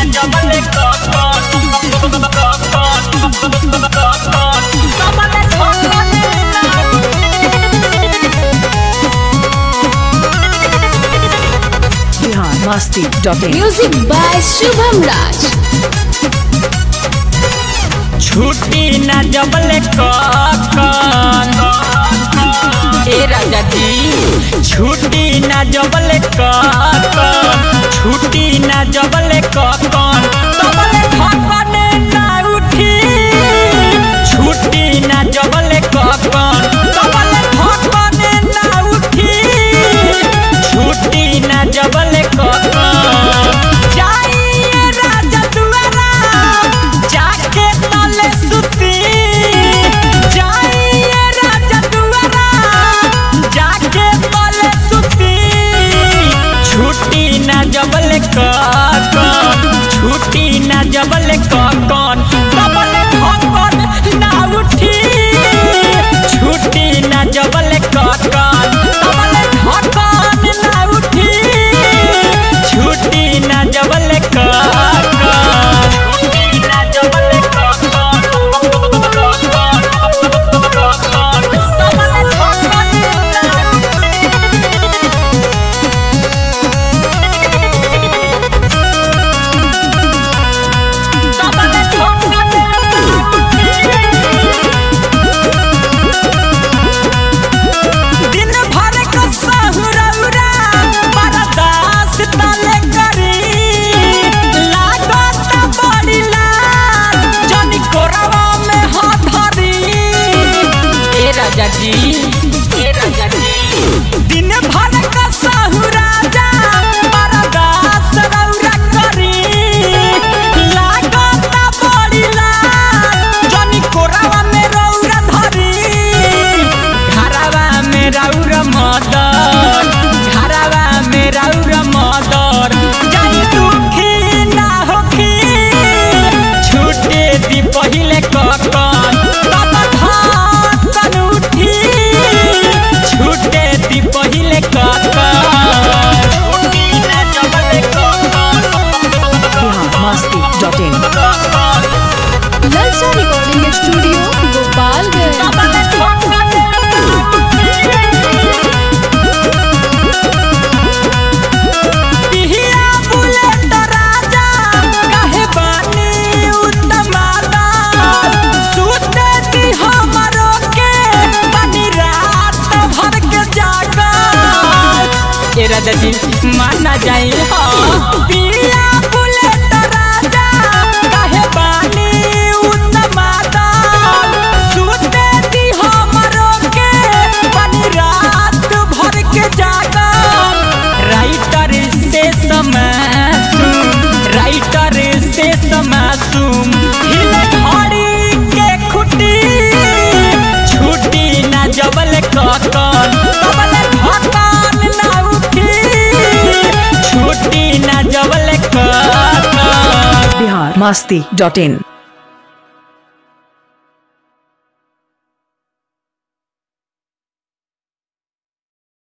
Music by Shubham Raj. छुट्टी ना जबले ककन ए राजा जी छुट्टी ना जबले ककन छुट्टी ना जबले ककन तबले खकन ना उठी छुट्टी ना जबले ककन तबले खकन ना उठी छुट्टी ना जबले ककन जाइए राजा दुआरा जाके तले सुती जाइए राजा दुआरा जाके तले सुती छुट्टी ना जबले ककन छुट्टी ना जबले ककन तबले खकन ना उठी छुट्टी ना जबले ककन तबले खकन ना उठी छुट्टी ना जबले ककन छुट्टी ना जबले ककन तबले खकन ना तबले खकन दिन भर का सहुरौरा बर्दाश्त तले करी लागत बड़ी लाल जनी कोरवा में हाथ धरी ए राजा जी दिन भर का सहुराजा बर्दाश्त रौरा करी लागत बड़ी लाल जनी कोरवा में रौरा धरी घरवा में रौरा मदर घरवा में रौरा मदर जाई दुखी ना होखी छुट्टी दी पहिले ककन तब धड़कन उठी छुट्टी दी पहिले ककन छुट्टी ना जबले ककन Lalsa Recording Studio, Gopalganj. तबले खकन पिहिया बुलेट राजा काहे बानी उत्तमादा सुते दी हमरो के बानी रात भर के जागा ए राजा जी माना जाई हो पिहिया बुलेट राजा काहे बानी उत्तमादा सुते दी हमरो के बानी रात भर के जागा राइटर से समासूम हिले घड़ी के खुटी छुट्टी ना जबले ककन तबले खकन ना उठी छुट्टी ना जबले ककन biharmasti.in